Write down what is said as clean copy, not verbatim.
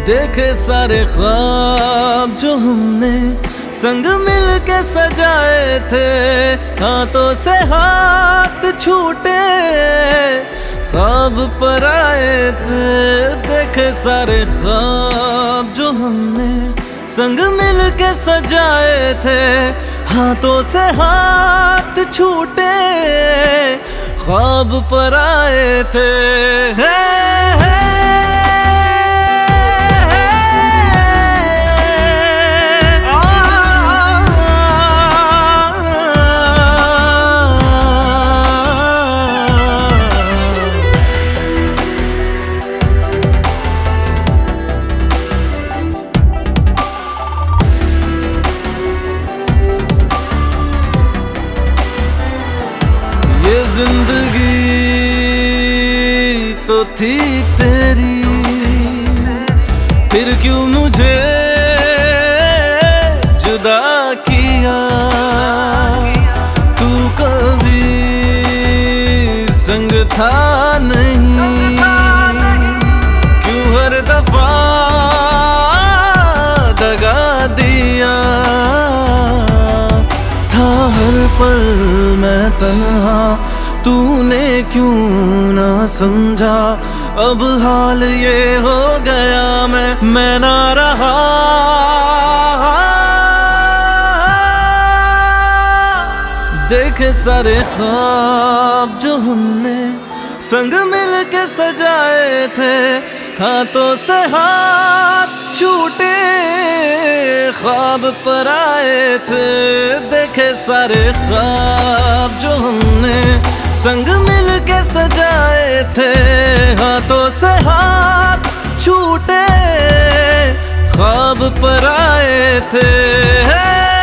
देखे सारे ख्वाब जो हमने संग मिल के सजाए थे, हाथों से हाथ छूटे ख्वाब पर आए थे। देखे सारे ख्वाब जो हमने संग मिल के सजाए थे, हाथों से हाथ छूटे ख्वाब पर आए थे। ये जिंदगी तो थी तेरी, फिर क्यों मुझे जुदा किया। तू कभी संग था नहीं, क्यों हर दफा दगा दिया। था हर पल मैं तन्हा, तूने क्यों ना समझा। अब हाल ये हो गया मैं ना रहा। देखे सारे ख्वाब जो हमने संग मिल के सजाए थे, हाथों से हाथ छूटे ख्वाब पर आए थे। देखे सारे ख्वाब जो हमने संग मिल के सजाए थे, हाथों से हाथ छूटे ख्वाब पर आए थे।